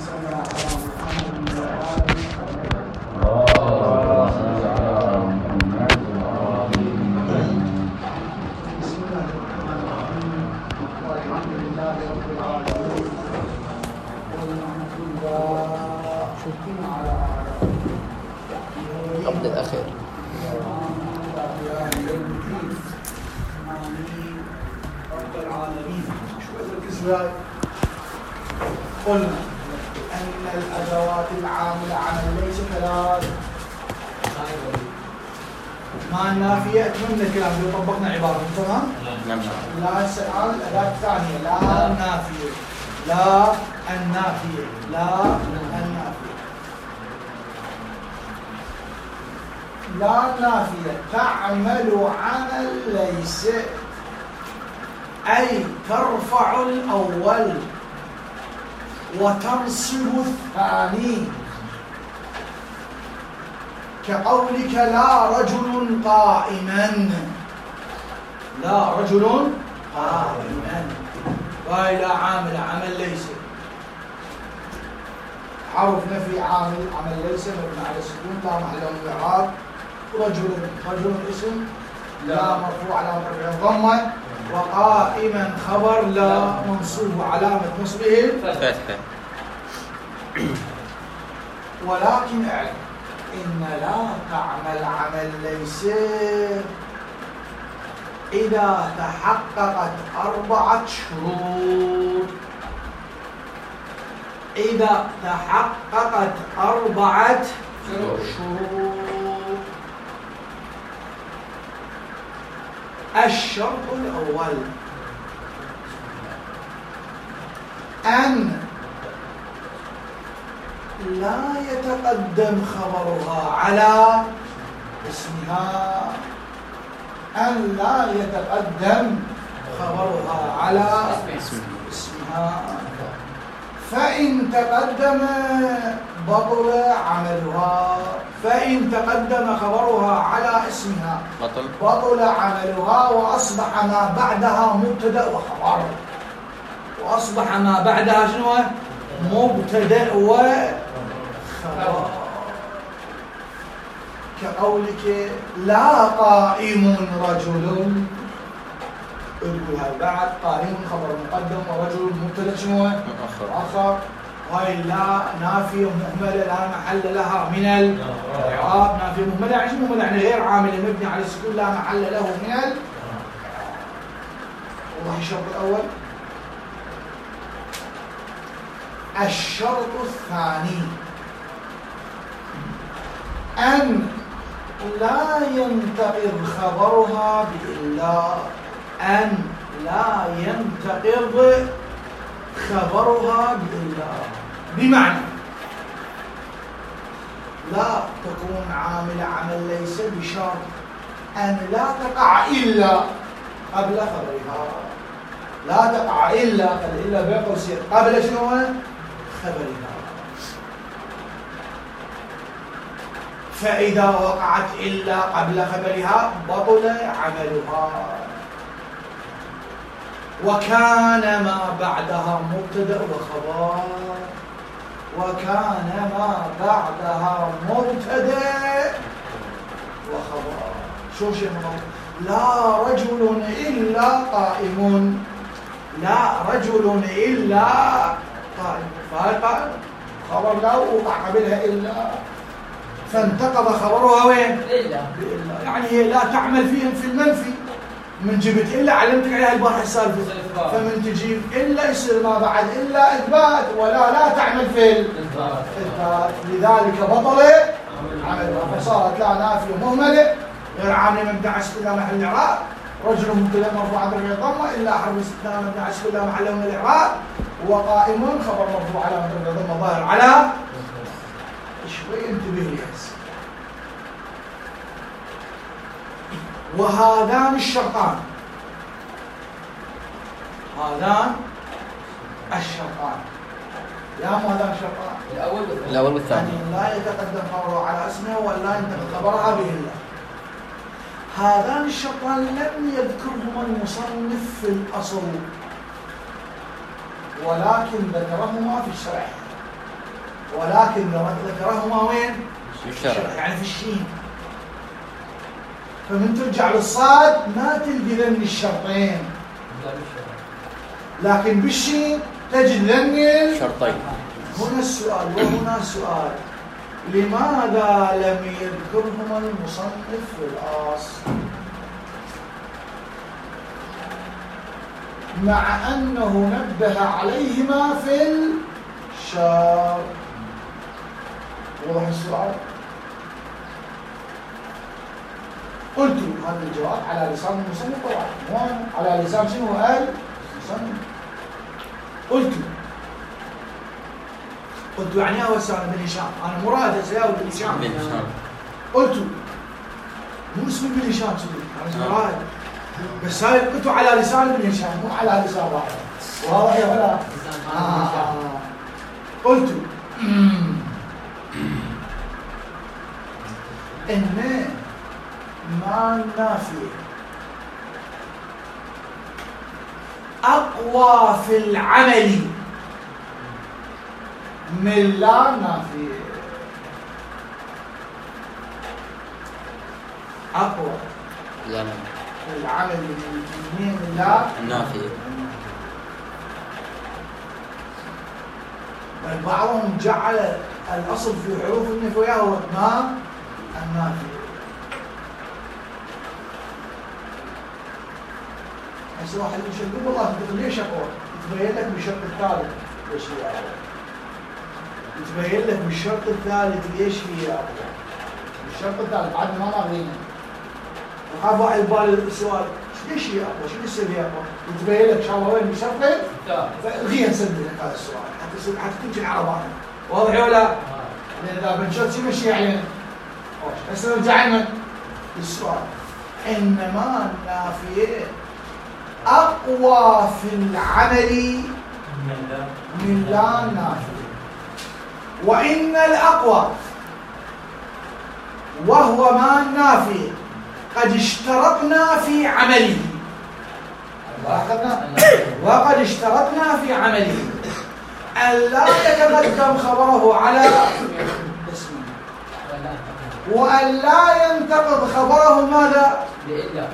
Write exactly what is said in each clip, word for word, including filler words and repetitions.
قبل الأخير قلنا أن الأدوات العاملة عمل ليس ثلاث. ما النافية أتمنى الكلام لو طبقنا عبارة تمام؟ نعم. لا السؤال الأداة الثانية لا النافية لا النافية لا النافية لا النافية تعمل عمل ليس، أي ترفع الأول وتنصب الثاني، كقولك لا رجل قائما لا رجل قائما، وهي لا عامل عمل ليس. حرف نفي عامل عمل ليس مبني على السكون لا محل له من الاعراب. رجل رجل اسم لا مرفوع علامة رفعه ضمة، وقائما خبر لا منصوب علامة نصبه فتحة. ولكن اعلم إن لا تعمل عمل ليس إذا تحققت أربعة شروط. إذا تحققت أربعة شروط. الشرط الأول أن لا يتقدم خبرها على اسمها، أن لا يتقدم خبرها على اسمها، فإن تقدم بطل عملها، فإن تقدم خبرها على اسمها بطل بطل عملها، وأصبح ما بعدها مبتدأ وخبر، وأصبح ما بعدها شنو؟ مبتدأ وخبر. كقولك لا قائم رجل، اقولها بعد قائم خبر مقدم ورجل مبتدأ شنو؟ مؤخر. وهي لا نافية مهملة لا محل لها من الإعراب. نافية مهملة يعني شنو مهملة؟ يعني غير عامل مبني على السكون لا محل له من الإعراب. والله الشرط الأول. الشرط الثاني أن لا ينتقض خبرها بإلا، أن لا ينتقض خبرها بإلا، بمعنى لا تكون عامل عمل ليس بشرط أن لا تقع إلا قبل خبرها، لا تقع إلا إلا بقوسين قبل شنو؟ خبرها. فإذا وقعت إلا قبل خبرها بطل عملها، وكان ما بعدها مبتدأ وخبر، وكان ما بعدها مبتدأ وخبر. شو شيء لا رجل إلا قائم، لا رجل إلا قائم، فهي قائم خبر لا وقع قبلها إلا، فانتقض خبرها وين؟ إلا. يعني هي لا تعمل فيهم في المنفي. من جبت إلا علمتك عليها البارحة السالفة، فمن تجيب إلا يصير ما بعد إلا إثبات، ولا لا تعمل في الإثبات، لذلك بطل عملها، فصارت لا نافية مهملة غير عامل مبني على السكون لا محل الإعراب، رجل مبتدأ مرفوع برفع الضمة إلا حرف استثناء مبني على السكون لا محل له من الإعراب، وقائم خبر مرفوع على برفع الضمة ظاهر على. شوي انتبه لي هسه. وهذان الشرطان، هذان الشرطان، يا مو هذان الشرطان الأول والثاني، الأول والثاني، يعني لا يتقدم خبرها على اسمه ولا ينتقل خبرها بإلا. هذان الشرطان لم يذكرهما المصنف في الأصل، ولكن ذكرهما في الشرح. ولكن ذكرهما وين؟ بالشرع. يعني في الشين. فمن ترجع للصاد ما تلقي ذن الشرطين، لكن بالشين تجد ذن شرطين. هنا السؤال وهنا سؤال، لماذا لم يذكرهما المصنف في الأصل مع أنه نبه عليهما في الشرط؟ واضح السؤال؟ قلت هذا الجواب على لسان المصنف طبعا، مو على لسان شنو قال المصنف. قلت قلت يعني هو سالم بن هشام، انا مراد اسياوي بن هشام. قلت مو اسمي بن هشام سيدي، انا مراد بس هاي قلت على لسان بن هشام مو على لسان واحد. واضح يا ولا؟ آه. قلت ان ما النافية أقوى في العمل من لا نافية. أقوى لا في العمل من لا النافية. بل بعضهم جعل الأصل في حروف النفي هو ما النافية. هسه واحد يقول والله انت ليش اقوى؟ يتبين لك بالشرط الثالث ليش هي اقوى. يتبين لك بالشرط الثالث ليش هي اقوى. بالشرط الثالث بعد ما ماغرينا. وخاف واحد يبال السؤال ليش هي اقوى؟ شو يصير هي اقوى؟ يتبين لك ان شاء الله وين بالشرط فالغيها نسلم لك هذا السؤال حتى يصير حتى تمشي عربانه. واضح ولا؟ لان اذا بنشوف شو يمشي علينا. هسه نرجع لنا للسؤال. انما النافيه أقوى في العمل من لا نافية، وإن الأقوى وهو ما النافية قد اشترطنا في عمله. وقد اشترطنا في عمله أن لا يتقدم خبره على اسمه، وأن لا ينتقض خبره ماذا؟ بإلا.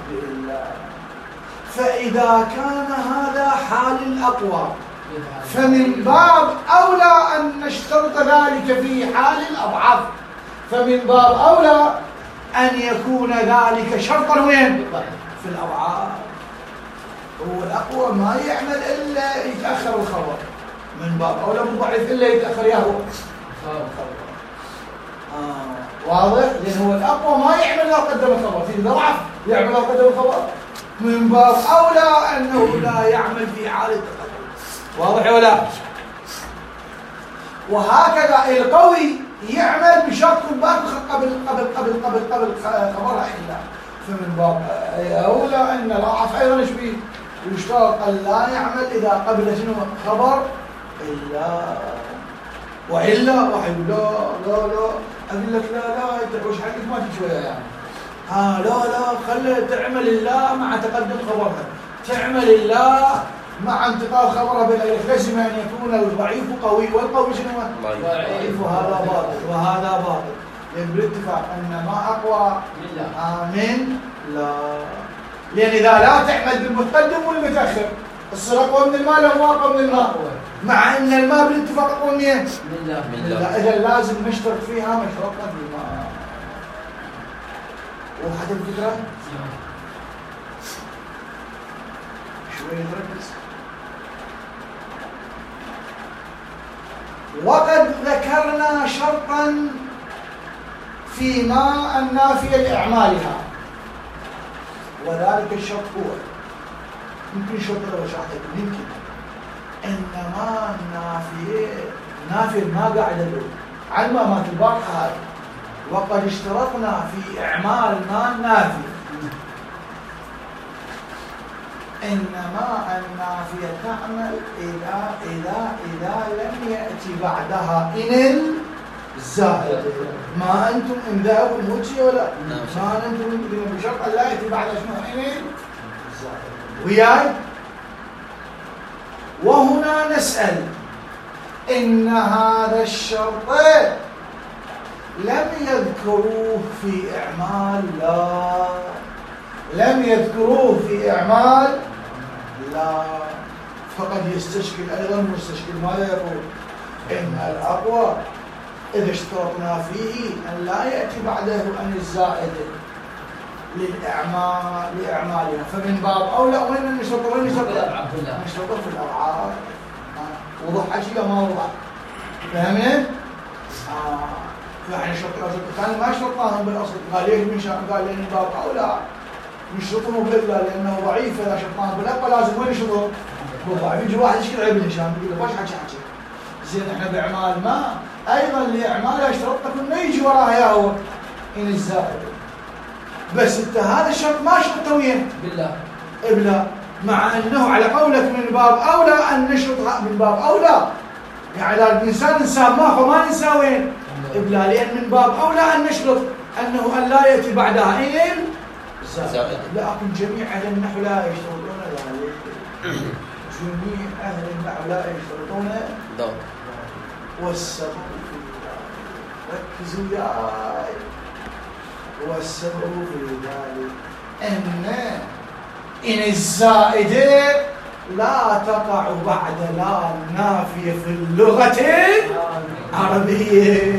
فإذا كان هذا حال الأقوى فمن باب أولى أن نشترط ذلك في حال الأضعف، فمن باب أولى أن يكون ذلك شرطا وين؟ في الأضعاف. هو الأقوى ما يعمل إلا يتأخر الخبر، من باب أولى بالضعيف إلا يتأخر يهو الخبر. آه. واضح؟ لأن هو الأقوى ما يعمل لو قدم الخبر، في ضعف يعمل لو قدم الخبر، من باب أولى أنه لا يعمل في حال التقدم. واضح ولا؟ وهكذا القوي يعمل بشرط الباب قبل قبل قبل قبل قبل خبرها إلا، فمن باب أولى أن الأضعف أيضا يشبه يشترط أن لا يعمل إذا قبل شنو خبر إلا. وإلا واحد لا لا لا أقول لك لا لا أنت وش حقك ما تشويها يعني. ها لا لا خلي تعمل الله مع تقدم خبرها، تعمل الله مع انتقال خبرها بالالف، لازم ان يكون الضعيف قوي والقوي شنو؟ ضعيف. وهذا باطل وهذا باطل، لان بالاتفاق ان ما اقوى من لا، لان اذا لا تعمل بالمتقدم والمتاخر الصير اقوى من الماء لو ما اقوى من الماء، مع ان الماء بالاتفاق اقوى من لا. اذا لازم نشترط فيها ما شرطنا في الماء. وضحت الفكرة؟ شوية نركز. وقد ذكرنا شرطا فيما النافية لإعمالها، وذلك الشرط هو يمكن شرط لو شرحت يمكن إنما النافية نافية ما قاعدة له على ما مات البارحة هذه. وقد اشترطنا في إعمال ما النافي إنما النافية تعمل إذا إذا إذا لم يأتي بعدها إن الزائد. ما أنتم إن ذهبوا الموتي ولا ما أنتم بشرط أن لا يأتي بعدها شنو إن الزائد. وياي وهنا نسأل إن هذا الشرط لم يذكروه في إعمال لا، لم يذكروه في إعمال لا، فقد يستشكل أيضا مستشكل ماذا يقول؟ إن الأقوى إذا اشترطنا فيه أن لا يأتي بعده أن الزائد للإعمال لإعمالها، فمن باب أولى وين نشرط وين نشرط؟ نشرط في الأبعاد. وضح حكي ما وضح؟ فهمنا؟ آه. فإحنا شرطنا شرط ثاني ما شرطناهم بالأصل، قال ليش من شان؟ قال لأن باب أولى نشرطهم بالإبلاء لأنه ضعيف، إذا شرطناهم بالأقوى لازم وين نشرطهم؟ بالضعيف. يجي واحد يشكل عيب الهشام يقول له وش حكي حكي؟ زين احنا بإعمال ما أيضا لإعمالها اشترطنا كنا يجي وراها يا هو إن الزائد، بس انت هذا الشرط ما شرطه وين؟ بالله إبلاء، مع أنه على قولك من باب أولى أن نشرطها من باب أولى، يعني إذا الإنسان إنسان ما فما ننسى وين؟ إبلاء، لأن من باب أولى أن نشرط أنه أن لا يأتي بعدها إن زائد. لكن جميع أهل النحو لا يشترطون ذلك، جميع أهل النحو لا يشترطون ذلك. والسبب في ذلك، ركزوا وياي، والسبب في ذلك أن إن الزائدة لا تقع بعد لا النافية في اللغة العربية،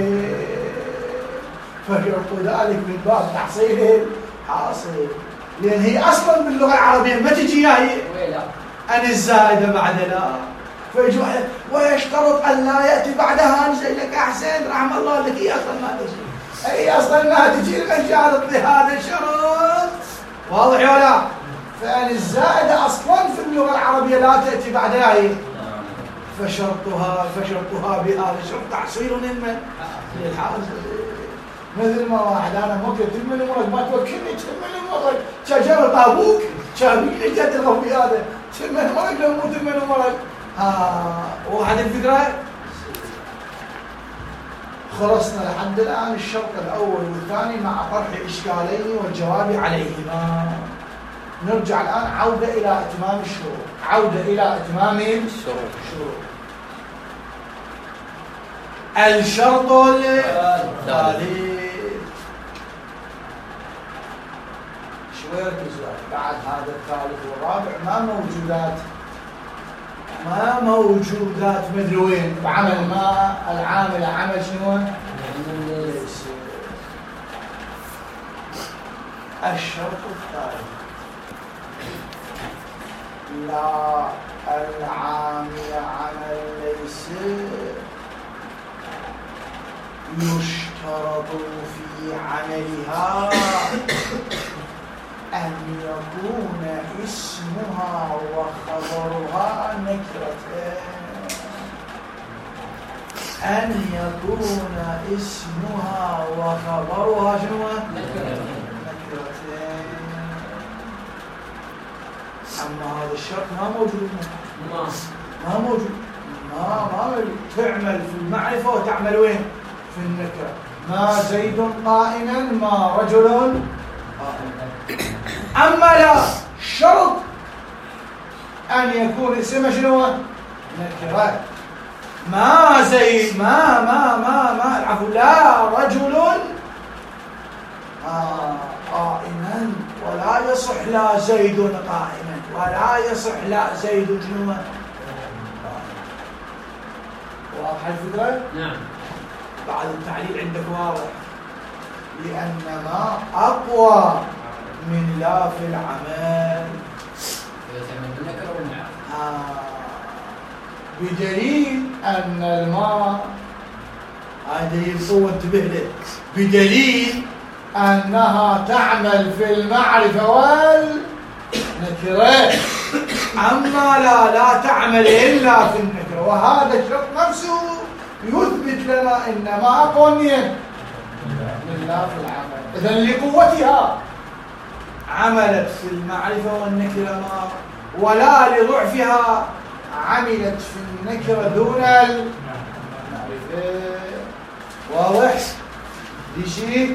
فشرط ذلك من باب تحصيل حاصل، لأن هي أصلا باللغة العربية ما تجي هي أن الزائدة بعد لا، فيجي واحد ويشترط أن لا يأتي بعدها نزل لك أحسن رحم الله لك هي أصلا ما تجي، هي أصلا ما تجي لك شارط بهذا الشرط، واضح ولا لا؟ فأن الزائدة أصلا في اللغة العربية لا تأتي بعدها هي، فشرطها فشرطها بهذا الشرط تحصيل من للحاصل. مثل ما واحد أنا ممكن تمني مرق ما توكلني تمني مرق شجرة طابوك شابيني جد الغفي هذا تمني مرق لو مو تمني مرق. آه واحد الفكرة خلصنا لحد الآن الشرط الأول والثاني مع طرح إشكالين والجواب عليهما. نرجع الآن عودة إلى إتمام الشروط، عودة إلى إتمام الشروط. الشرط الثالث شوية ركزوا بعد هذا الثالث والرابع ما موجودات ما موجودات مدري وين بعمل ما العامل عمل شنو؟ الشرط الثالث لا العامل عمل ليس يشترط في عملها أن يكون اسمها وخبرها نكرتين، أن يكون اسمها وخبرها شنو؟ نكرتين. أما هذا الشرط ما موجود، ما ما موجود، ما ما موجود. تعمل في المعرفة وتعمل وين؟ في النكرة. ما زيد قائما، ما رجل قائما. أما لا شرط أن يكون اسمه شنو؟ نكرة. ما زيد ما ما ما ما العفو لا رجل آه قائما، ولا يصح لا زيد قائما، ولا يصح لا زيد شنو؟ واضح الفكرة؟ نعم. بعد التعليل عندك واضح، لأن ما أقوى من لا في العمل. آه. بدليل أن الماء هذا دليل قوة انتبه له، بدليل أنها تعمل في المعرفة والنكرة، أما لا لا تعمل إلا في النكرة. وهذا الشرط نفسه يثبت لنا إن ما أقوى من لا في العمل. إذن لقوتها عملت في المعرفة والنكرة ما، ولا لضعفها عملت في النكرة دون المعرفة. واضح؟ دي شيء.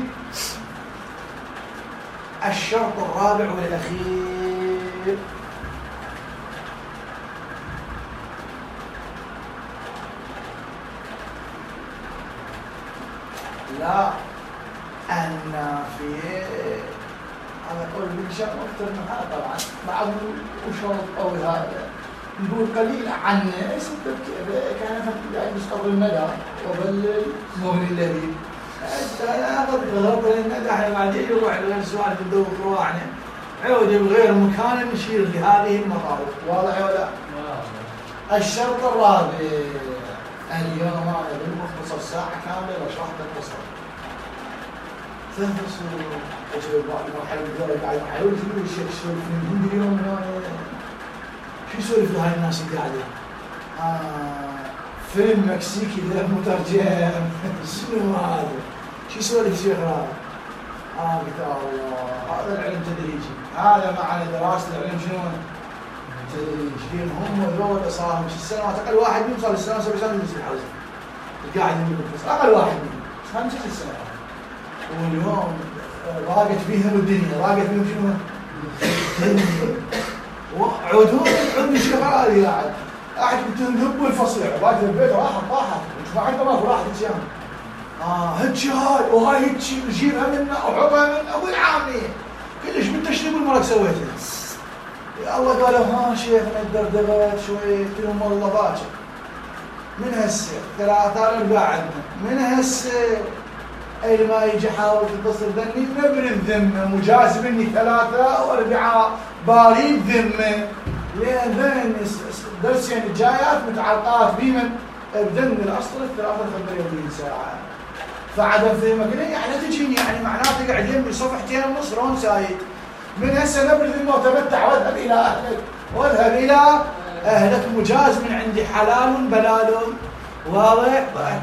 الشرط الرابع والأخير لا النافية هذا قول ابن هشام أكثر من هذا طبعا بعض وشرط قوي هذا يقول قليل عنه سبب كان قاعد يسقط الندى وبلل مغني اللبيب أنا أخذ غلط الندى احنا بعدين يروح لغير سؤال تدور قواعنا عود بغير مكان نشير لهذه المطالب واضح ولا؟ الشرط الرابع اليوم هذا بالمختصر ساعة كاملة بشرح بالقصة ثلاث فصول اجل المرحلة الأولى قاعد يحاول يقول الشيخ يسولف من اليوم من هنا شو يسولف لهاي الناس اللي قاعدين؟ آه فيلم مكسيكي له مترجم شنو هذا؟ شو يسولف الشيخ هذا؟ آه كتاب الله هذا العلم تدريجي هذا معنى دراسة العلم شنو؟ تدريجي هم ذول صار لهم ست سنوات أقل واحد منهم صار السنة سبع سنوات يدرس الحوزة قاعد يدرس أقل واحد منهم خمس ست سنوات واليوم راقت فيهم الدنيا راقت فيهم شنو؟ وعودهم عند الشيخ هذه قاعد قاعد تنذب الفصل باقي البيت راحت طاحت مش ما عنده ما راحت الشام اه هيك هاي وهاي هيك نجيبها منا وحطها من ابو العامي كلش من تشرب المرق سويته يا الله قالوا ها شيخنا الدردغه شوي قلت لهم والله باكر من هسه ثلاثة أربعة عندنا من هسه أي ما يجي حاول تتصل ذني نبر الذمة مجاز مني ثلاثة وأربعة باريد ذمة لأن ذن درسين الجايات متعلقات بمن بدن الأصل الثلاثة خمسة وعشرين ساعة فعدم فهمك يعني تجيني يعني معناته قاعدين بصفحتين ونص رون سايد من هسه نبر الذمة وتمتع واذهب إلى أهلك واذهب إلى أهلك مجاز من عندي حلال بلال واضح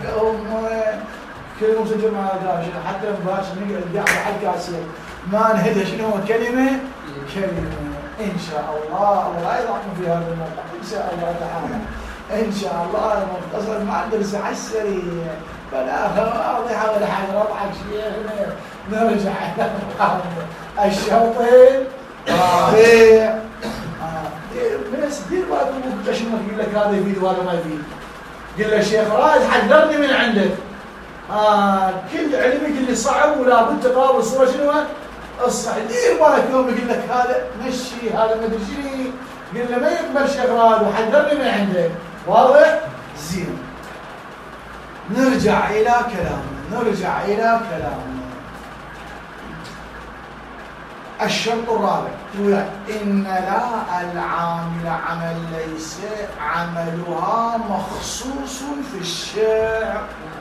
كل يوم سجل مع هذا حتى لما باش نقعد قاعد على الكاسيه ما نهدى شنو كلمه كلمه ان شاء الله الله لا يضعكم في هذا الموقع ان شاء الله تعالى ان شاء الله المختصر مع الدرس على السريع فلا واضحه ولا حاجه ربعك شيخنا نرجع الى الشوطين رابع بس دير بالك ابوك شنو يقول لك هذا يفيد وهذا ما يفيد قل له شيخ رائد حذرني من عندك آه كل علم يقول لي صعب ولا بد تقابل الصوره شنو الصح دير بالك يوم يقول لك هذا مشي هذا ما ادري شنو قل له ما يقبل شيخ رائد وحذرني من عندك واضح زين نرجع الى كلامنا نرجع الى كلامنا الشرط الرابع يقول إن لا العامل عمل ليس عملها مخصوص في الشرع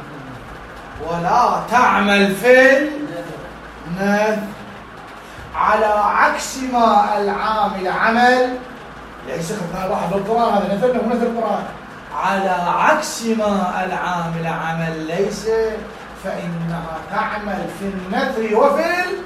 ولا تعمل في النثر على عكس ما العامل عمل ليس خفنا واحد بالقرآن هذا نثرنا هو نثر القرآن على عكس ما العامل عمل ليس فإنها تعمل في النثر وفي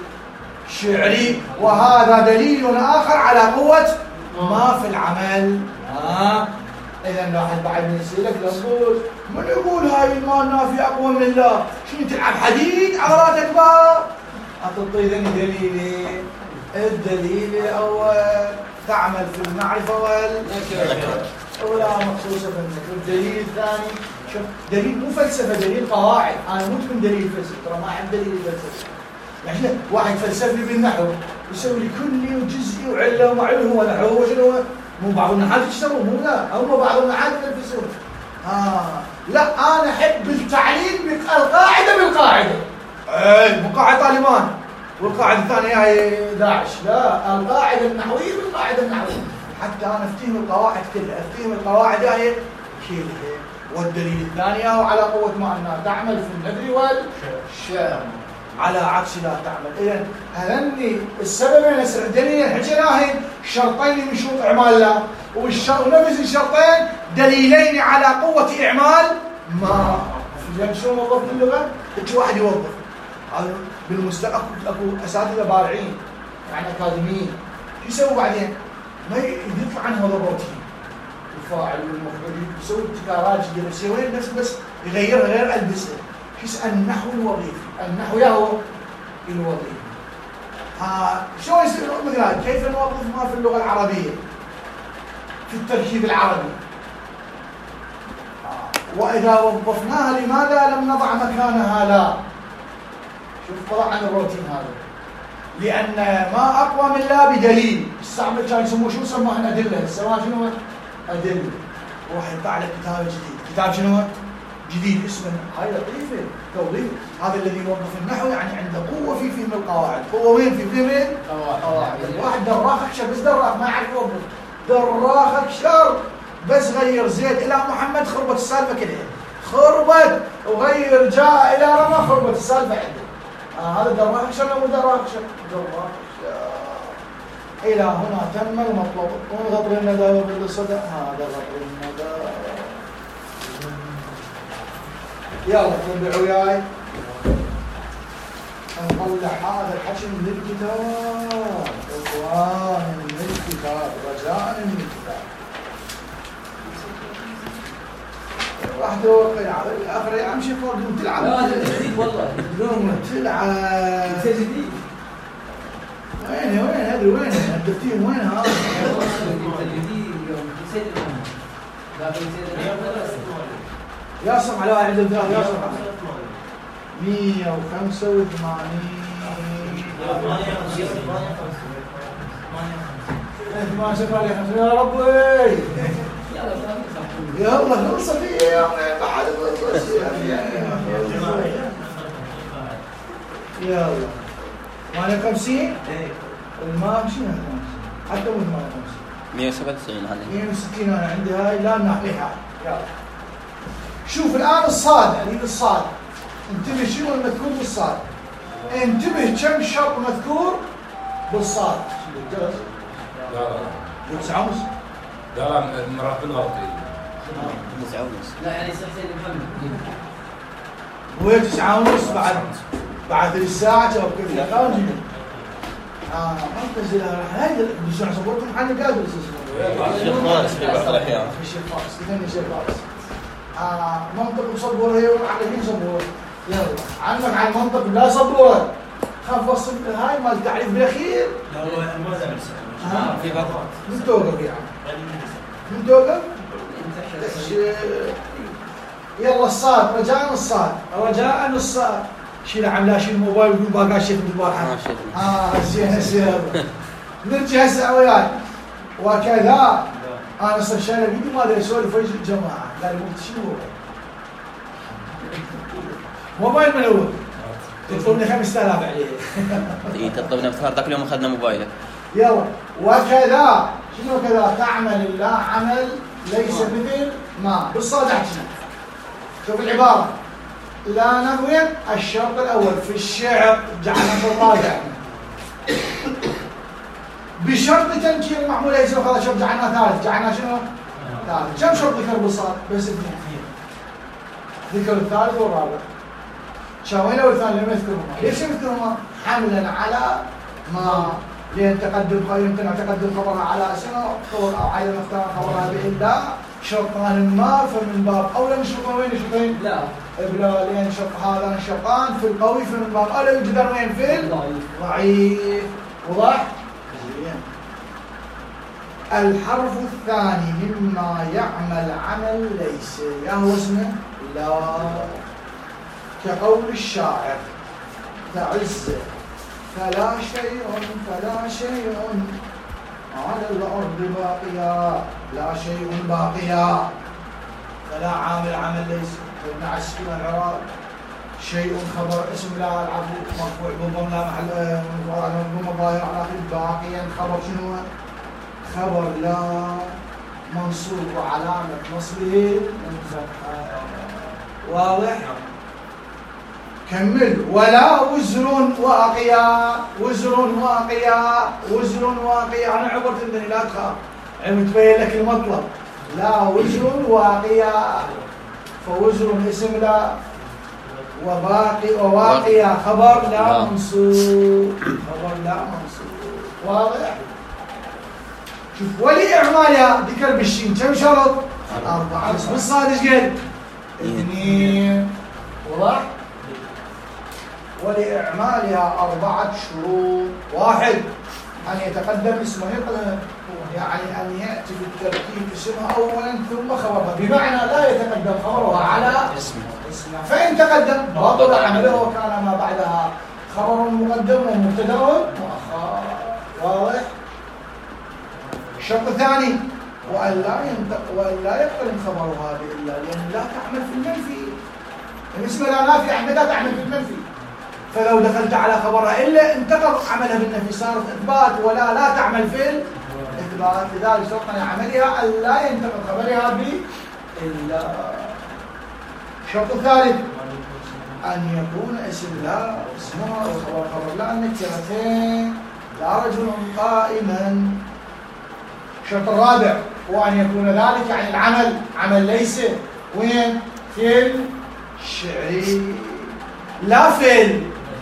الشعر وهذا دليل آخر على قوة ما في العمل ها إذا الواحد بعد من يسألك يقول من يقول هاي المال نافي أقوى من الله شنو تلعب حديد عضلاتك بار أعطي ذني دليلي الدليل الأول تعمل في المعرفة والنكرة ولا مخصوصة في النكرة الدليل الثاني شوف دليل مو فلسفة دليل قواعد أنا مو من دليل فلسفة ترى ما أحب دليل الفلسفة يعني واحد فلسفي بالنحو يسوي لي كلي وجزئي وعله ومعله ونحو وشنو مو بعض النحات يشتغلوا مو لا هم بعض النحات ينفسون آه لا أنا أحب التعليل بالقاعدة بالقاعدة اي مو قاعدة طالبان والقاعدة الثانية هي داعش لا القاعدة النحوية بالقاعدة النحوية حتى أنا أفتهم القواعد كلها أفتهم القواعد هي كلها والدليل الثاني هو على قوة ما أنها تعمل في النثر والشعر على عكس لا تعمل إذن هذني السببين الدليلين حكيناهن شرطين من شروط إعمال الله ونفس الشرطين دليلين على قوة إعمال ما يعني شلون وظف اللغة؟ كل واحد يوظف بالمستقبل أكو أساتذة بارعين يعني أكاديميين شو يسووا بعدين؟ ما يطلع عنهم هذا الروتين الفاعل والمفعول يسوي ابتكارات جديدة يسوي نفس بس يغير غير ألبسه يسأل النحو الوظيفي النحو يهو الوظيفي آه شو يصير مثلا كيف نوظف ما في اللغة العربية في التركيب العربي آه. وإذا وظفناها لماذا لم نضع مكانها لا شوف طلع عن الروتين هذا. لأن ما أقوى من لا بدليل. الصعب كان يسموه شو سموه أدلة، السماء شنو؟ أدلة. راح يطلع لك كتاب جديد، كتاب شنو؟ جديد اسمه هاي لطيفة توظيف. هذا الذي يوظف النحو يعني عنده قوة في فهم القواعد. قوة وين في فهم القواعد؟ الواحد دراخ أكشر بس دراخ ما يعرف يوظف. دراخ أكشر بس غير زيد إلى محمد خربت السالفة كده. خربت وغير جاء إلى رمى خربت السالفة عنده. آه هذا دراخ أكشر ولا مو دراخ أكشر؟ دراخ أكشر. إلى هنا تم المطلب. وغطر الندى وبالصدى هذا غطر الندى. يلا تبعوا وياي نطلع هذا الحكي من الكتاب اخوان، من الكتاب رجاء من الكتاب. راح توقع على الاخر يا عم شيخ فوق تلعب. لا هذا جديد والله اليوم تلعب جديد. وين وين ادري وين الدفتين وين هذا؟ جديد اليوم نسيت اليوم. لكن نسيت ياسر على واحد ثلاثة ياسر مية وخمسة وثمانين ما شكرا لي خمسة يا ربي يلا خلص فيها بعد خلص يلا ثمانية وخمسين الماء شنو حتى مو ثمانية وخمسين مية وسبعة وتسعين هذه مية وستين انا عندي هاي لا نحليها. يلا شوف الآن الصاد يعني الصاد انتبه شنو المذكور بالصاد. انتبه كم شرط مذكور بالصاد. لا لا تسعة ونص. لا لا مرات بالغلط. تسعة ونص. لا يعني صح سيد محمد. وين تسعة ونص بعد بعد ثلاث ساعات او كذا كان جميل. اه ما تنزلها هاي بسرعه صبركم حنا قادر الشيخ فارس في بعض الأحيان. الشيخ فارس كذا الشيخ فارس. آه منطق صبور هي وعلى صبور. يلا عنك على المنطق لا صبور. خاف وصل هاي مال التعريف بالاخير. لا هو ما زال آه. في بعض. من توقف يعني. من توقف؟ يلا الصاد رجاء الصاد رجاء الصاد. شيل عم شيل الموبايل ويقول باقي شيء في البارحه. اه زين زين. نرجع هسه وياك. وكذا انا صار شايل فيديو ما ادري اسولف وجه الجماعه قال لي قلت شنو هو؟ موبايل من اول تطلبني خمسة آلاف عليه. اي تطلبنا بثار ذاك اليوم اخذنا موبايلك. يلا وكذا شنو كذا تعمل الله عمل ليس مثل ما بالصاد احكي. شوف العباره لا نبغي الشرط الاول في الشعر جعلنا شرط رابع بشرط تنكير المعمول ليس خلاص شوف جعلنا ثالث جعلنا شنو؟ ثالث. كم شرط ذكر بالصاد؟ بس اثنين. ذكر الثالث والرابع. شاوين الاول والثاني لم يذكرهما. ليش يذكرهما؟ حملا على ما لأن تقدم يمكن أن تقدم خبرها على شنو؟ خبر أو عدم اختار خبرها بإلا شرطان ما فمن باب أولى من شرطان وين شرطين؟ لا بلا لأن شرط هذا شرطان في القوي فمن باب أولى يقدر وين في الضعيف. واضح؟ الحرف الثاني مما يعمل عمل ليس يا هو اسمه لا كقول الشاعر تعز فلا شيء فلا شيء على الأرض باقيا لا شيء باقيا فلا عامل عمل ليس ابن عسكر العراق شيء خبر اسم لا العبد مرفوع بالضم لا محل ضم الظاهر على اخر باقيا خبر شنو خبر لا منصوب وعلامة نصبه الفتحة. واضح؟ كمل. ولا وزر واقيا وزر واقيا وزر واقيا. انا عبرت عندني لا تخاف عم تبين لك المطلب. لا وزر واقيا فوزر اسم لا وباقي وواقيا خبر لا منصوب خبر لا منصوب. واضح؟ شوف ولإعمالها ذكر بالشين كم شرط؟ أربعة. بس بالصاد ايش قال؟ اثنين. واضح؟ ولإعمالها أربعة شروط. واحد أن يتقدم اسمه يعني أن يأتي بالتركيب اسمها أولا ثم خبرها بمعنى لا يتقدم خبرها على اسمها. فإن تقدم بطل عمله وكان ما بعدها خبر مقدم ومبتدا مؤخر. واضح؟ الشرط الثاني وأن لا ينطق وأن لا يقترن خبر هذه إلا لأن لا تعمل في المنفي. بالنسبة لا نافي أحمد لا تعمل في المنفي، فلو دخلت على خبرها إلا انتقض عملها بالنفي، صارت إثبات ولا لا تعمل في الإثبات. لذلك شرطنا عملها أن لا ينتقض خبرها ب إلا. الشرط الثالث أن يكون اسم لا اسمها أو خبر خبر لا نكرتين لا رجل قائما. الشرط الرابع هو أن يكون ذلك يعني العمل عمل ليس وين؟ في الشعري لا فعل.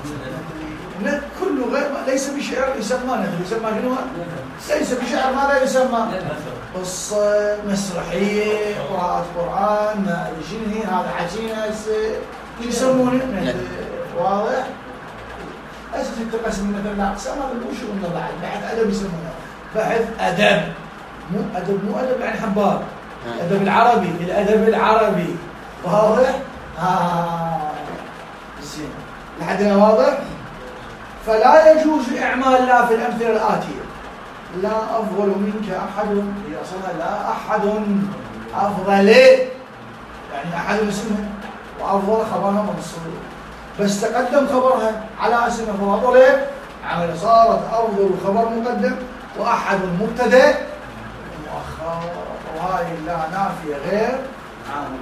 كله غير ليس بشعر يسمى نثر. يسمى شنو؟ ليس بشعر ماذا يسمى؟ قصة، مسرحية، قراءة قرآن، ما أدري شنو هي هذا حكينا هسه يسمونه نثر. واضح؟ اساس التقسم من النثر لا اقسام هذا مو شغلنا بعد، بحث ادب يسمونه بحث ادب. مو ادب مو ادب يعني حباب. الادب العربي، الادب العربي. واضح؟ ها زين لحد هنا واضح؟ فلا يجوز اعمال لا في الامثله الاتيه. لا افضل منك احد، هي اصلها لا احد افضل، يعني احد اسمها وافضل خبرها منصوب، بس تقدم خبرها على اسمها فافضل عمل، صارت افضل خبر مقدم واحد مبتدا مؤخر، وهاي لا نافيه غير عامل.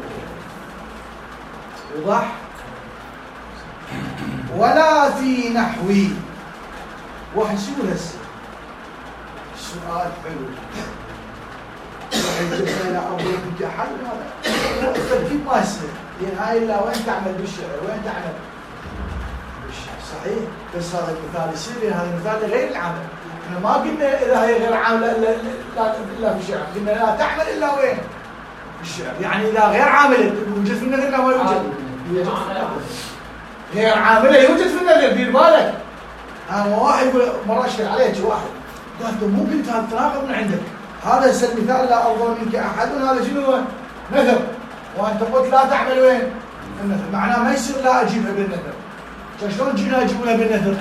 وضح؟ ولا في نحوي. واحد يقول هسه السؤال حلو، واحد يقول لا افضل منك احد، هذا التركيب ما يصير، لان هاي لا وين تعمل بالشعر وين تعمل بالشعر صحيح، بس هذا المثال يصير لان هذا المثال غير العمل. احنا ما قلنا اذا هي غير عامله الا الا في الشعر، قلنا لا تعمل الا وين؟ في الشعر، يعني اذا غير عامله يوجد في النثر لا ما يوجد؟ غير عامله يوجد في النثر، دير بالك. انا واحد يقول مره اشكل عليك واحد قلت مو قلت هذا تناقض من عندك، هذا هسه المثال لا افضل منك احد، هذا شنو هو؟ نثر، وانت قلت لا تعمل وين؟ النثر، معناه ما يصير لا اجيبها بالنثر. شلون جينا اجيبها بالنثر؟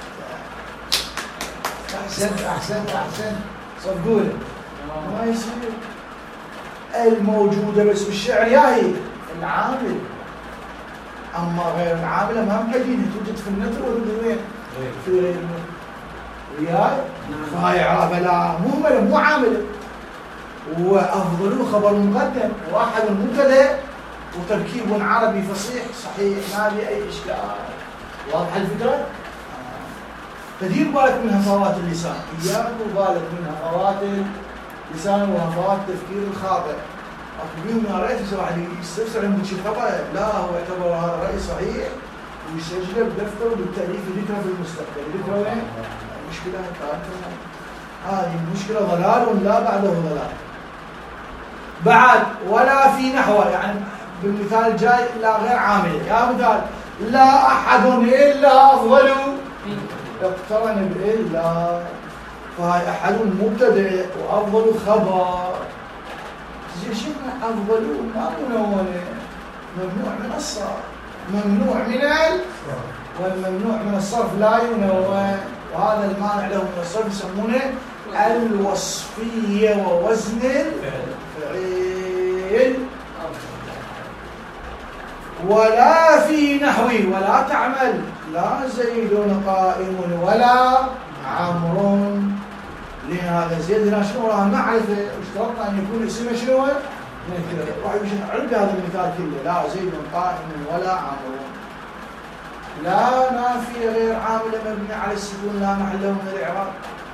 احسنت احسنت احسنت صدقوني ما يصير. الموجوده بس بالشعر يا هي العامل، اما غير العامله ما مكدينها، توجد في النثر وتوجد وين؟ في غير النثر. وياي؟ فهاي اعرابها لا مهمله مو عامله. وافضل خبر مقدم واحد مبتدا وتركيب عربي فصيح صحيح ما في اي اشكال. واضحه الفكره؟ فدير بالك من هفوات اللسان، اياك وبالك من هفوات اللسان وهفوات التفكير الخاطئ. اكو بيهم يا ريت واحد يستفسر عن شي خطا، لا هو اعتبر هذا الراي صحيح ويسجله بدفتره وبالتاليف ذكره في المستقبل. ذكره وين؟ المشكله هذه المشكله ضلال لا بعده ضلال. بعد ولا في نحوه، يعني بالمثال الجاي لا غير عامله، يا مثال لا احد الا افضل اقترن بإلا، فهاي أحد مبتدئ وأفضل خبر. زي شفنا أفضل ما منونة، ممنوع من الصرف، ممنوع من ال والممنوع من الصرف لا ينون، وهذا المانع له من الصرف يسمونه الوصفية ووزن الفعيل. ولا في نحوي، ولا تعمل لا زيد قائم ولا عمرو، لان هذا زيد هنا شنو راه نعرفه، اشترطنا ان يكون اسمه شنو؟ نكره. واحد يمشي عرف هذا المثال كله، لا زيد قائم ولا عمرو. لا نافيه غير عامله مبني على السكون لا محل له من الاعراب.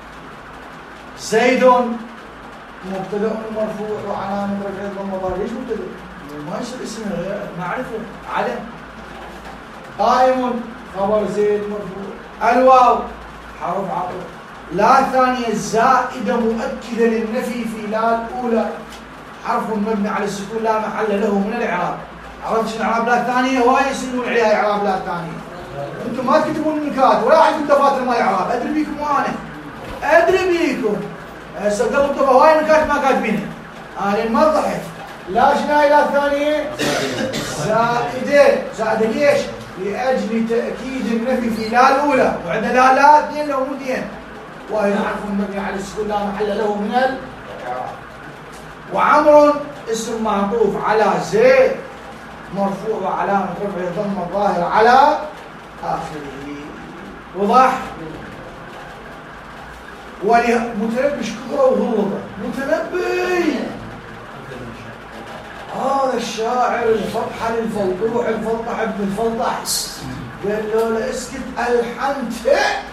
زيد مبتدا مرفوع وعلامه رفعه الضمه، ليش مبتدا؟ ما يصير اسمه غير معرفه علم. قائم خبر زيد مرفوع. الواو حرف عطف. لا ثانية الزائدة مؤكدة للنفي في لا الأولى، حرف مبني على السكون لا محل له من الإعراب. عرفت شنو إعراب لا ثانية؟ هواي يسألون عليها إعراب لا ثانية. أنتم ما تكتبون النكات ولا عندكم دفاتر ما إعراب، أدري بيكم وأنا أدري بيكم. هسه قبل طبعا هواي نكات ما كاتبينها، أنا ما ضحك. لا شنو هاي لا ثانية؟ زائدة. زائدة ليش؟ لأجل تأكيد النفي في لا الأولى، وعندنا لا لا اثنين لو مو اثنين، وهي حرف مبني على السكون لا محل له من الإعراب. وعمر اسم معطوف على زيد مرفوع وعلامة رفعه الضم الظاهر على آخره. وضح؟ ومتنبي كبره وغلطه. متنبي هذا الشاعر الفطحل الفلطوح الفلطح ابن الفلطح قال له لا اسكت الحنت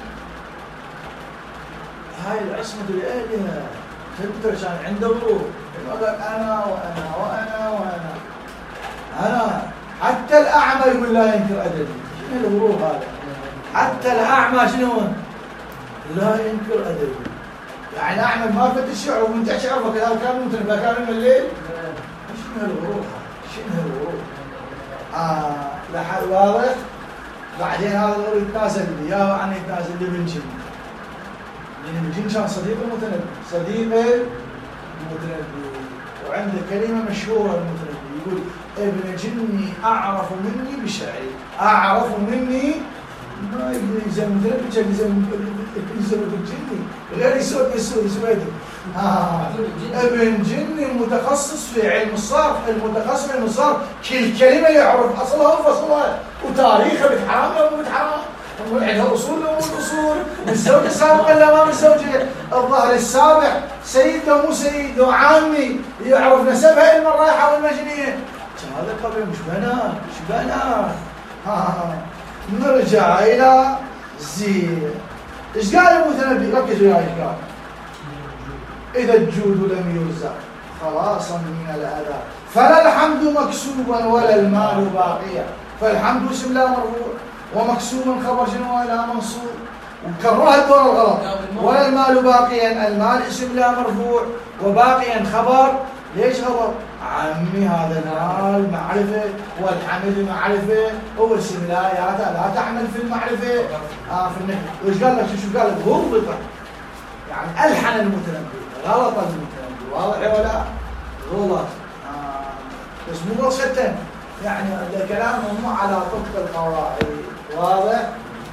هاي العصمة الآلهة تقدر عشان عنده غرور. قال أنا وأنا وأنا وأنا أنا حتى الأعمى يقول لا ينكر أدبي. شنو الغرور هذا؟ حتى الأعمى شنو لا ينكر أدبي. يعني أعمى ما فت الشعر ومن تحت شعر فكذا كان متنبه كان من الليل. شنو الغرور؟ شنو الغرور؟ آه لحد واضح. بعدين هذا الغرور يتنازل لي يا عن يتنازل لي ابن جن. لأن ابن جن كان صديق المتنبي، صديق المتنبي. وعنده كلمة مشهورة المتنبي يقول ابن جني أعرف مني بشعري، أعرف مني ما يقدر يزم المتنبي كان يزم يزم ابن جني غير يسود يسود يسود. آه. ابن جني متخصص في علم الصرف، المتخصص في علم الصرف كل كلمة يعرف أصلها وفصلها وتاريخها بتحرام ولا مو بتحرام، عندها أصول ولا مو أصول، الزوج السابق ولا ما الزوجة، الظهر السابع سيد ومو سيد وعامي يعرف نسبها علم الرايحة والمجنية. هذا القبيل مش بنات مش بنات. آه. نرجع إلى زين. إيش قال المتنبي؟ ركزوا يا إيش قال؟ إذا الجود لم يرزق خلاصا من الأذى فلا الحمد مكسوبا ولا المال باقيا. فالحمد اسم لا مرفوع ومكسوبا خبر شنو لا منصوب وكررها الدور الغلط. ولا المال باقيا، المال اسم لا مرفوع وباقيا خبر. ليش خبر؟ عمي هذا المال معرفة والحمد معرفة هو اسم لا ياتا لا تعمل في المعرفة. آه في النحو. وإيش قال لك؟ شو قال لك؟ غلط يعني ألحن المتنبي غلط المتنبي. واضح ولا غلط؟ آه. بس مو غلط شتى يعني الكلام مو على طبق القواعد. واضح؟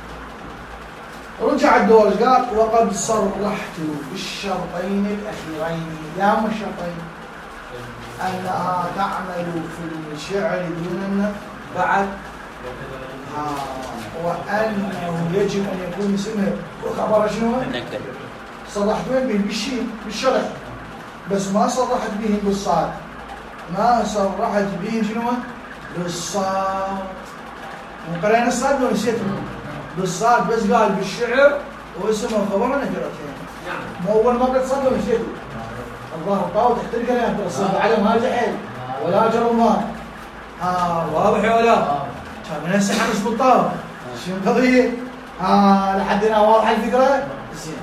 رجع الدور قال وقد صرحت بالشرطين الأخيرين. يا هم الشرطين؟ أنها تعمل في الشعر دون النثر بعد آه. وأنه يجب أن يكون اسمه وخبر شنو؟ صرحت بهم بالشين بالشرح بس ما صرحت بهم بالصاد. ما صرحت بهم شنو؟ بالصاد. وقرأنا الصاد ونسيتهم بالصاد بس قال بالشعر واسمه وخبره نكرتين. مو أول ما قلت صاد ونسيته. الظاهر طاوة تحت الكلام تصرف على ما جحيل ولا جرمان. آه واضح ولا؟ كان من هسه حمس بالطاوة. شنو القضية؟ آه لحدنا واضح الفكرة؟ زين.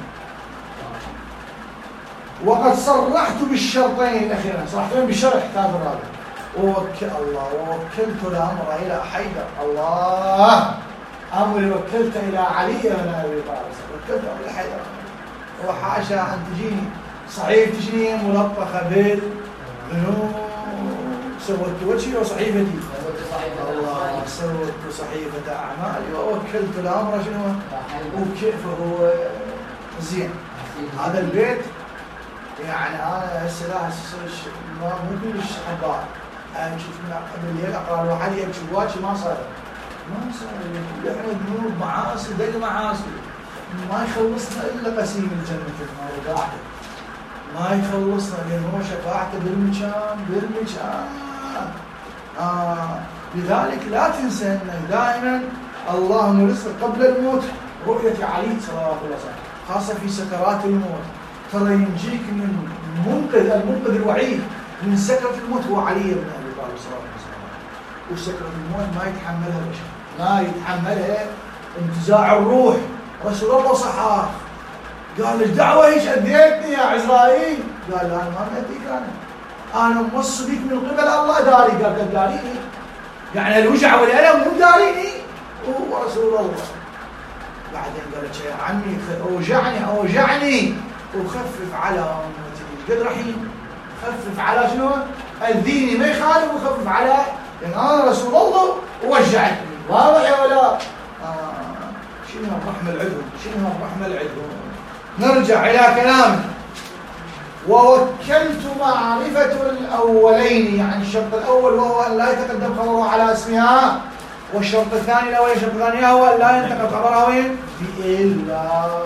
وقد صرحت بالشرطين الأخيرين. صرحتين بالشرح كتاب الرابع. ووكل الله ووكلت الأمر إلى حيدر. الله أمري وكلت إلى علي بن أبي طالب. وكلت أمر إلى حيدر وحاشا أن تجيني صحيفتي ملطخة بالذنوب. سوت وجهي وصحيفتي. الله سوت صحيفة أعمالي ووكلت الأمر شنو؟ وكيف هو زين. هذا البيت يعني أنا هسه لا ما مو كلش حباه. أنا شفت من قبل الليل أقرأ الواحد يمشي بواجهي ما صار ما صار إحنا ذنوب معاصي دق معاصي ما يخلصنا إلا قسيم الجنة النار قاعدة ما يخلصنا لأن هو شفاعته بالمكان بالمكان. آه. لذلك لا تنسى أن دائما اللهم رزق قبل الموت رؤية علي صلوات الله عليه خاصة في سكرات الموت. ترى ينجيك من منقذ المنقذ الوعيد من سكرة الموت هو علي بن أبي طالب صلى الله عليه وسلم. وسكرة الموت ما يتحملها بشر ما يتحملها انتزاع الروح. رسول الله صحاه قال لك دعوة ايش أديتني يا عزرائيل؟ قال لا أنا ما أديك أنا أنا موصي بك من قبل الله داري. قال داريني يعني الوجع والألم مو داريني هو رسول الله. بعدين قال لك يا عمي أوجعني أوجعني وخفف على أمتي. قد رحيم خفف على شنو؟ الديني ما يخالف وخفف على لأن أنا رسول الله ووجعتني. واضح ولا هالرحمة العدهم. شنو هالرحمة العدهم؟ نرجع إلى كلامنا. ووكلت معرفة الأولين، يعني الشرط الأول وهو أن لا يتقدم خبره على اسمها، والشرط الثاني الأول الشرط الثاني هو أن لا ينتقل خبرها وين؟ بإلا.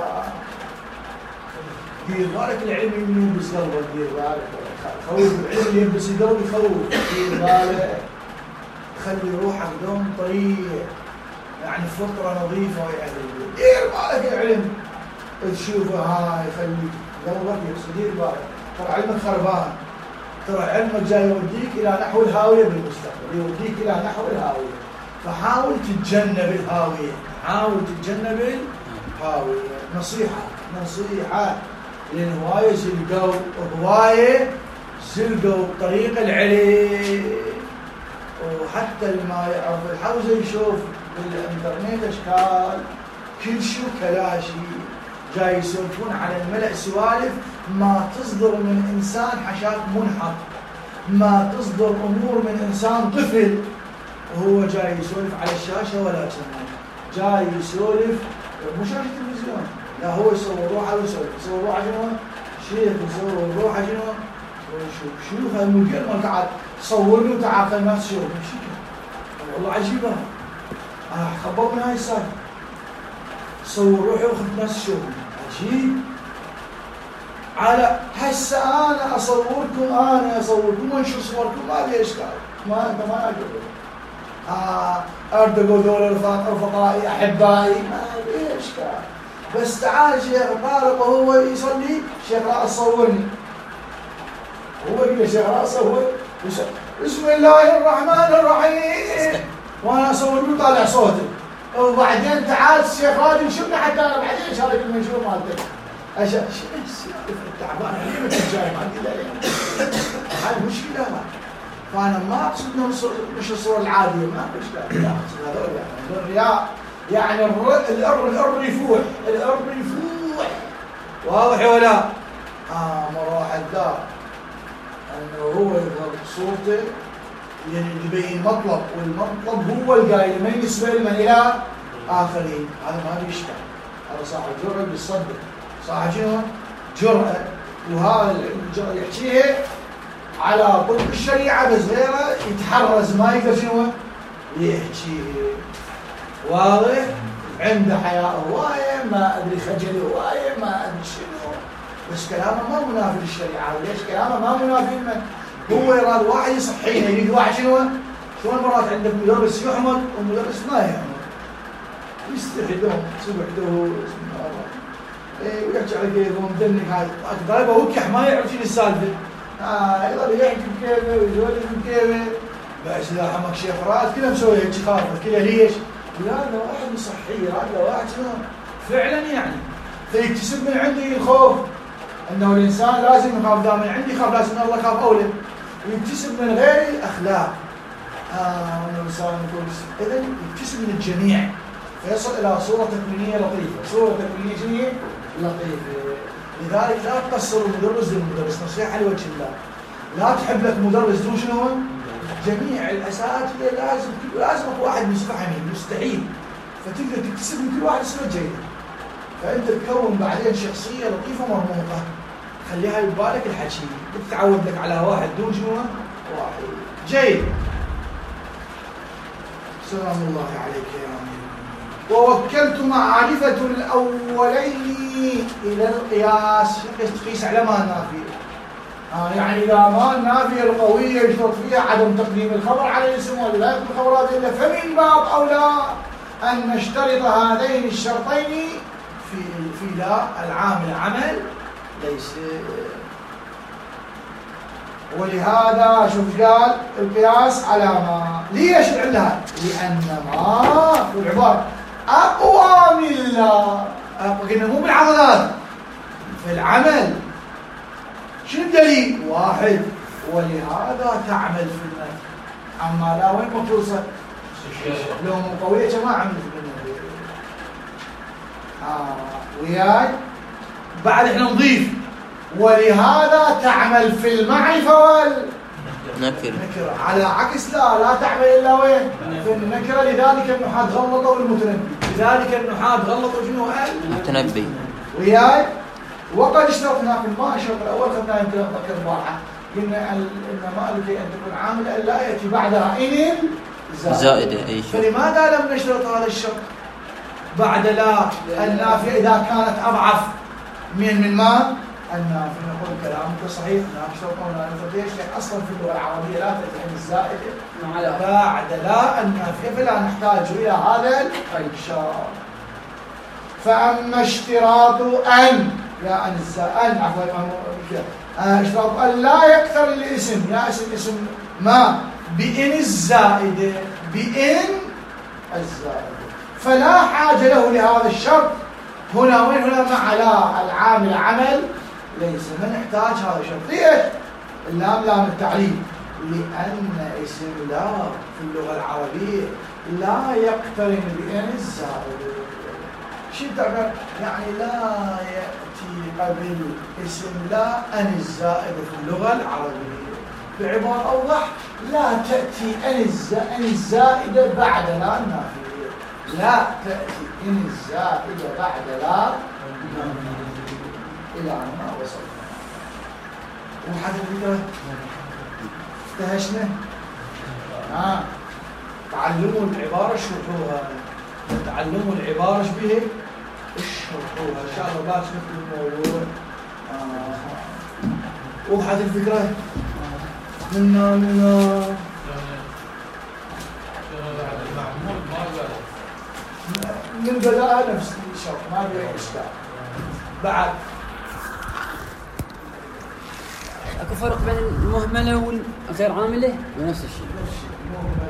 دير بالك العلم اللي يلبس قلبه، دير بالك خوف العلم اللي يلبس قلبه يخوف، دير بالك خلي روحك دوم طريق، يعني فطرة نظيفة ويعني دير بالك العلم تشوفه هاي يخليك قلبك يقصد. دير بالك ترى علمك خربان، ترى علمك جاي يوديك إلى نحو الهاوية بالمستقبل، يوديك إلى نحو الهاوية، فحاول تتجنب الهاوية، حاول تتجنب الهاوية. نصيحة نصيحة لأن هواية زلقوا هواية زلقوا بطريق العلم، وحتى اللي ما يعرف الحوزة يشوف بالإنترنت أشكال كل شو كلاشي جاي يسولفون على الملأ سوالف ما تصدر من إنسان حشاك منحط، ما تصدر أمور من إنسان طفل وهو جاي يسولف على الشاشة ولا كنا جاي يسولف مو شاشة تلفزيون، لا هو يصور روحه ويسولف، يصور روحه شنو؟ شيخ يصور روحه شنو؟ وشوف شوف هالمدير ما قاعد صورني وتعال خلينا الناس تشوف شو والله عجيبة. أنا خبرت من هاي السالفة، صور روحي وخذ الناس تشوفني عجيب. على هسه أنا أصوركم أنا أصوركم وانشر صوركم ما في إشكال، ما أنت ما أقدر آه أردقوا دول رفقائي أحبائي ما في إشكال، بس تعال شيخ طارق وهو يصلي شيخ لا صورني، هو يقول شيخ لا صور بسم الله الرحمن الرحيم وانا اصور له طالع صوتي، وبعدين تعال الشيخ راضي شوفني حتى انا بعدين اشارك المنشور مالتك اشوف شو السالفه تعبان علي متى جاي ما عندي الا هاي مشكله. فانا ما اقصد مش الصور العاديه، ما اقصد لا اقصد هذول يعني الرياء، يعني الار الار يفوح الار يفوح واضح ولا؟ اه مروح الدار انه هو يظهر صورته يعني يبين مطلب، والمطلب هو القايل من يسبل من الى اخرين، هذا ما بيشتغل، هذا صاحب جرأة بيصدق، صاحب شنو؟ جرأة، وهذا الجرأة يحكيها على طرق الشريعة بس غيره يتحرز ما يقدر شنو؟ يحكيها. واضح؟ عنده حياء هواية، ما ادري خجل هواية، ما ادري شنو، بس كلامه ما منافي للشريعة. ليش كلامه ما منافي لمن؟ هو يراد واحد يصحينا، يريد واحد شنو؟ شلون مرات عندك مدرس يحمد ومدرس ما يحمد، يستحي دوم تسوي وحده ايه ويحكي على كيفه ومدنك هاي ضايبه وكح ما يعرف شنو السالفه، اه يظل يحكي بكيفه ويجولف بكيفه، بس اذا حمك شيخ راد كلها مسوي هيك خافه كلها ليش؟ لا لا واحد يصحيه، لا واحد شنو؟ فعلا يعني فيكتسب من عندي الخوف انه الانسان لازم يخاف، دائما عندي يخاف لازم الله يخاف اولى، ويكتسب من غيري الاخلاق. اه الانسان يكون اذا يكتسب من الجميع فيصل الى صوره تكوينيه لطيفه، صوره تكوينيه جميله لطيفه. لذلك لا تقصر المدرس للمدرس، نصيحه لوجه الله، لا تحب لك مدرس دون شنو؟ جميع الاساتذه لازم لازم واحد مصبح حميد مستحيل، فتقدر تكتسب من كل واحد صفه جيده، فانت تكون بعدين شخصيه لطيفه مرموقه، خليها ببالك الحكي، تتعود لك على واحد دون شنو؟ واحد جيد. سلام الله عليك يا امين. ووكلت معرفه الاولين الى القياس، تقيس على ما نافيه، آه يعني اذا ما النافيه القويه يشترط فيها عدم تقديم الخبر على الاسم ولا لا يكون الخبر هذا الا، فمن باب اولى ان نشترط هذين الشرطين في في لا العامل عمل ليس. ولهذا شوف قال القياس على ما، ليش العلة؟ لأن ما والعبارة أقوى من لا، قلنا مو بالعضلات في العمل. شنو الدليل؟ واحد، ولهذا تعمل في النفي. أما لا وين ما توصل؟ لو مو قوية ما عملت في النفي. آه وياي بعد احنا نضيف ولهذا تعمل في المعرفة والنكرة، على عكس لا لا تعمل إلا وين؟ في النكرة. لذلك النحاة غلطوا المتنبي، ولذلك النحاة غلطوا شنو ال متنبي. وياي. وقد اشترطنا في الماء الشرط الاول خذنا يمكن اتذكر البارحه قلنا ان ما لكي ان تكون عامله الا ياتي بعدها ان زائده اي شيء. فلماذا لم نشترط هذا الشرط بعد لا النافيه اذا كانت اضعف من من ما النافيه؟ نقول كلامك صحيح. لا اشترطنا ليش؟ لان اصلا في اللغه العربيه لا تاتي ان الزائده بعد لا النافيه فلا نحتاج الى هذا الشرط. فاما اشتراط ان يا ان الزائد عفوا اشتراط ان لا يكثر الاسم يا اسم اسم ما بإن الزائده بإن الزائده فلا حاجه له لهذا الشرط هنا وين هنا مع لا العامل عمل ليس ما نحتاج هذا الشرط. ليش؟ اللام لام التعليل لان اسم لا في اللغه العربيه لا يقترن بإن الزائده. شو تعبر؟ يعني لا يأتي قبل اسم لا أن الزائدة في اللغة العربية. بعبارة أوضح لا تأتي أن الزائدة بعد لا النافية. لا تأتي أن الزائدة بعد لا النافية. إلى أن ما وصلنا. وحد الفكرة؟ انتهشنا؟ آه. تعلموا العبارة شرحوها. تعلموا العبارة شبيه اشرحوها ان شاء الله باش نكتب الموضوع. آه. وضحت الفكرة؟ منا منا من بدأ نفس الشرط ما بيه اشكال. بعد اكو فرق بين المهمله والغير عامله ونفس الشيء. نفس الشيء